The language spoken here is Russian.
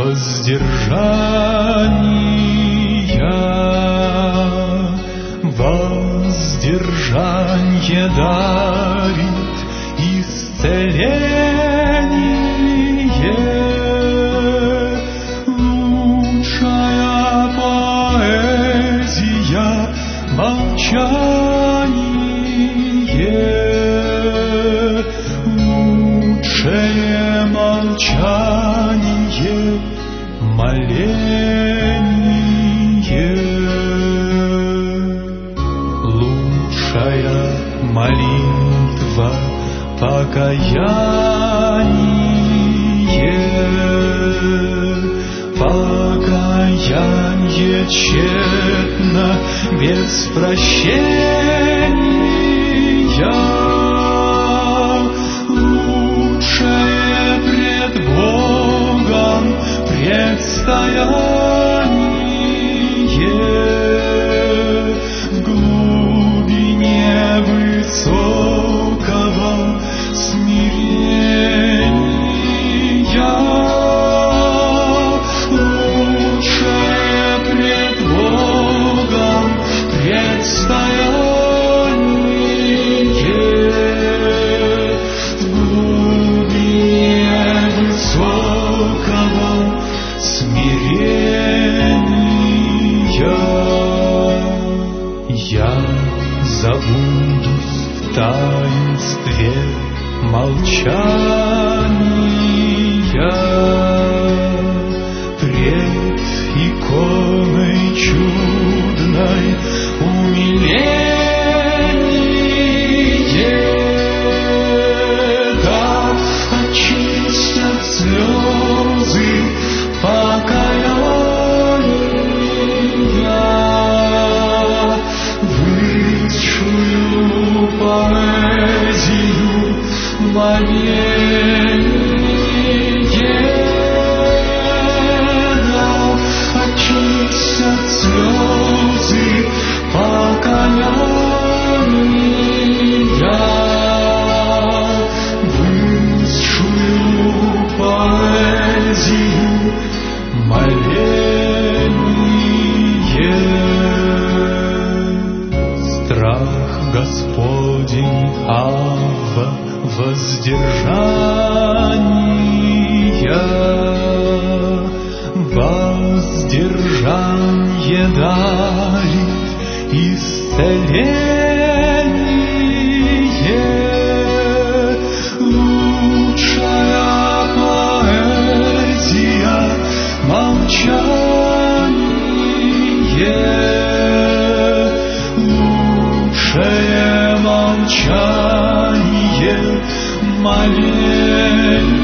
воздержание дарит исцеление. Лучшая поэзия — молчание. Лучшее молчание — моление. Лучшая молитва — покаяние. Покаяние тщетно без прощения. Лучшее пред Богом предстояние. В глубине высокого смирения. Лучшее пред Богом предстояние. В глубине высокого смирения. Я забудусь в таинстве молчания. Пред иконой чудной умиление. Так очистят слезы покаяния. Высшую поэзию моления. Очистят слезы покаяния. Высшую поэзию моления. Страх Господень, Авва, воздержания. Воздержание дарит исцеление. Лучшая поэзия — молчание. Лучшее молчание — моление.